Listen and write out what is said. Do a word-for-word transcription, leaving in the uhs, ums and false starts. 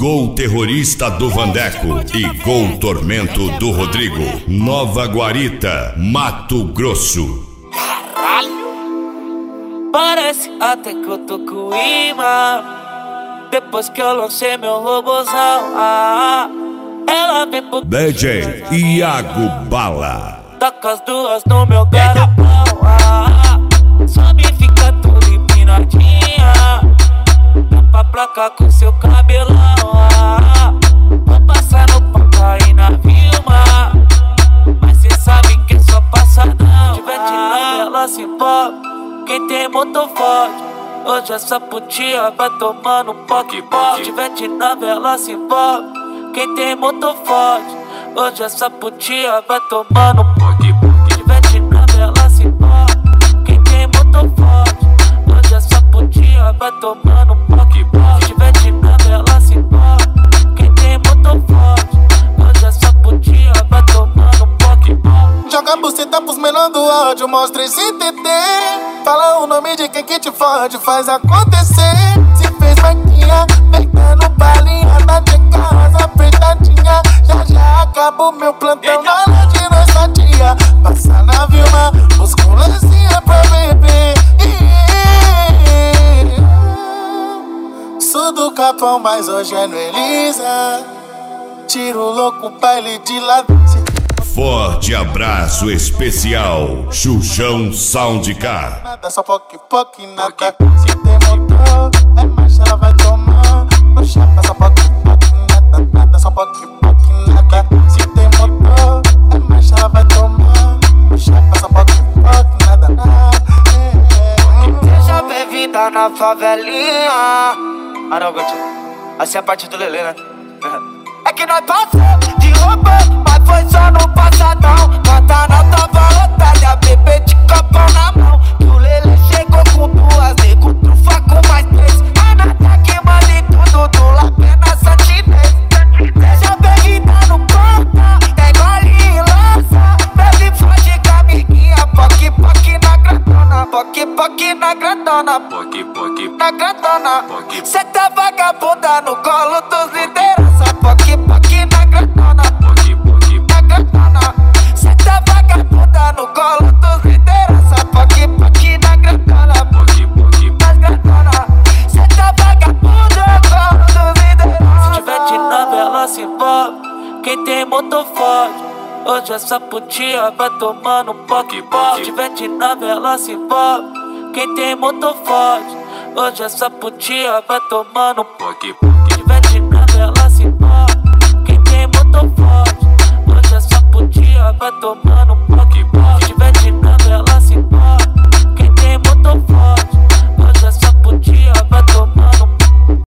Gol Terrorista do Vandeco e Gol Tormento do Rodrigo. Nova Guarita, Mato Grosso. Caralho! Parece até que eu tô com imã. Depois que eu lancei meu robozão, ah, ela vem pro D J Iago Bala. Taca as duas no meu garapão, ah, sobe e fica tudo empinadinha. Tapa a placa com seu cabelão, ah, vou passar no papai na Vilma. Mas cê sabe que é só passadão. Tiver tirando ela se envolve. Quem tem motor forte hoje essa putinha vai tomando poque-poque. Tivete na vela se envolve. Quem tem motor forte hoje essa putinha vai tomando poque-poque. Tivete na vela se envolve. Quem tem motor forte hoje essa putinha vai tomando poque-poque. Tivete na vela se envolve. Quem tem motor forte hoje essa putinha vai tomando poque-poque. Joga a buceta pros menor do ódio, mostra esse T T. Fala o nome de quem que te fode, faz acontecer. Se fez maquinha, pegando balinha na de casa apertadinha. Já já acaba o meu plantão na hora de nossa tia. Passa na Vilma, os colezinha pra beber. Sou do Capão, mas hoje é no Elisa. Tiro louco, baile de lado. Forte abraço especial, Xujão Soundcar. Nada, só poque, poque, nada. Se tem motor, é marcha, ela vai tomar. No chapa, só poque, poque, nada. Nada, só poque, poque, nada. Se tem motor, é marcha, ela vai tomar. No chapa, só poque, poque, nada. Seja bem-vinda na favelinha. Ah não, Gatinho, assim é a parte do Lelê, né? É que nós passamos de roupa, mas foi só no passadão. Guantanal tava lotada, bebê de copão na mão. Que o Lelê chegou com duas, nego trufa com mais três. A nata que manda em tudo, do lapé na santinês. Seja bem-vinda no porta, tem gole e lança. Bebe forte com a amiguinha, poque, poque na grandona. Poque, poque na grandona, poque, poque na grandona. Cê tá vagabunda no colo dos liderança. Poque, poque na grandona, poque, poque na grandona. Cê tá vagabunda no colo dos liderança. Poque, poque na grandona, poque, poque na grandona. Cê tá vagabunda no colo dos liderança. Se tivete na vela se envolve. Quem tem motor forte hoje essa putinha vai tomando poque-poque. Se tivete na vela se envolve. Quem tem motor forte hoje essa putinha vai tomando poque-poque.